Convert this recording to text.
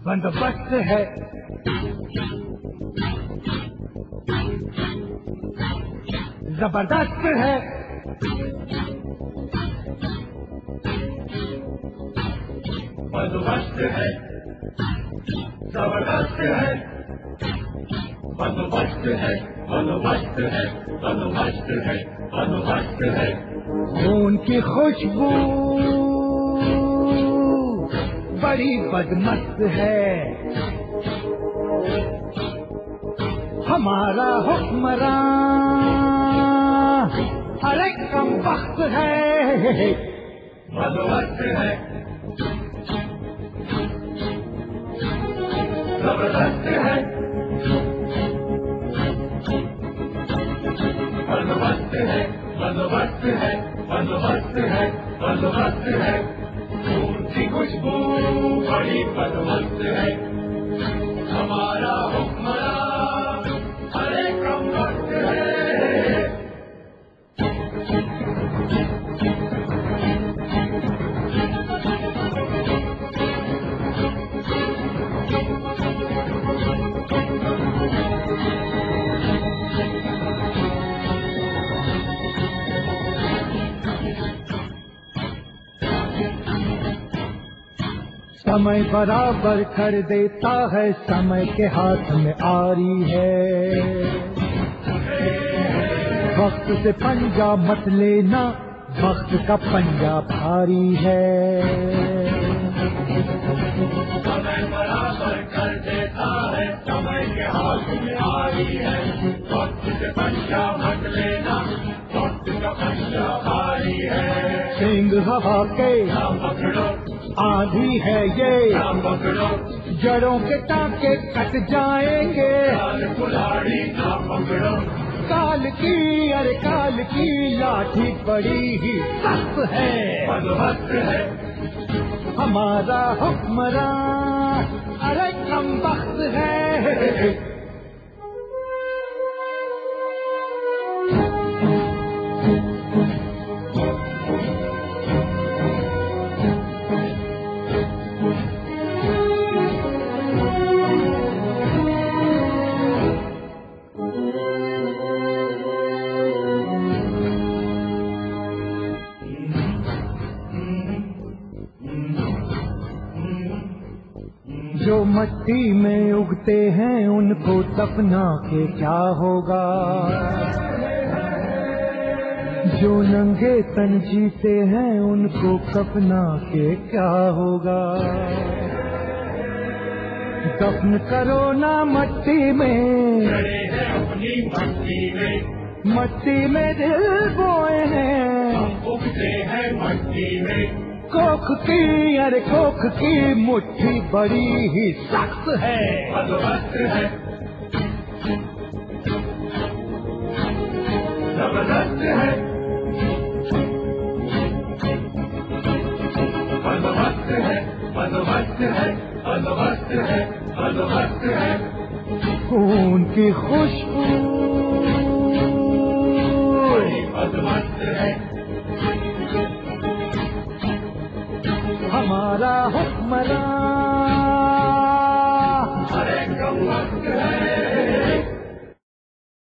बंदोबस्त है, जबरदस्त है, बंदोबस्त है, जबरदस्त है, बंदोबस्त है, बंदोबस्त है, बंदोबस्त है, बंदोबस्त है। खून की खुशबू बड़ी बदमस्त है, हमारा हुक्मरान अरे कम वक्त है, बंदोबस्त है, जबरदस्त है, बंदोबस्त है, बंदोबस्त है, बंदोबस्त है, बंदोबस्त है। खून की खुशबू बड़ी बदमस्त है, हमारा हुक्मरान अरे कम वक्त है। समय बराबर कर देता है, समय के हाथ में आरी है, वक्त से पंजा मत लेना, वक्त का पंजा भारी है। समय बराबर कर देता है, समय के हाथ में आरी है, वक्त से पंजा मत लेना, वक्त का पंजा भारी है। सिंह हवा के ना पकड़ो, आंधी है ये, ना पकड़ो, जड़ों के टांके कट जाएंगे, काल कुल्हाड़ी ना पकड़ो, काल की अरे काल की लाठी बड़ी ही सख्त है, बंदोबस्त है, हमारा हुक्मरान अरे कम वक्त है। जो मट्टी में उगते हैं उनको दफना के क्या होगा, जो नंगे तन जीते हैं उनको कफना के क्या होगा। दफन करो ना मट्टी में, खड़े हैं अपनी मट्टी में, मट्टी में दिल बोए हैं, उगते हैं मट्टी में, कोख की अरे कोख की मुट्ठी बड़ी ही सख्त है, बंदोबस्त है, जबरदस्त है, बंदोबस्त है, बंदोबस्त है, बंदोबस्त है, बंदोबस्त है। खून की खुशबू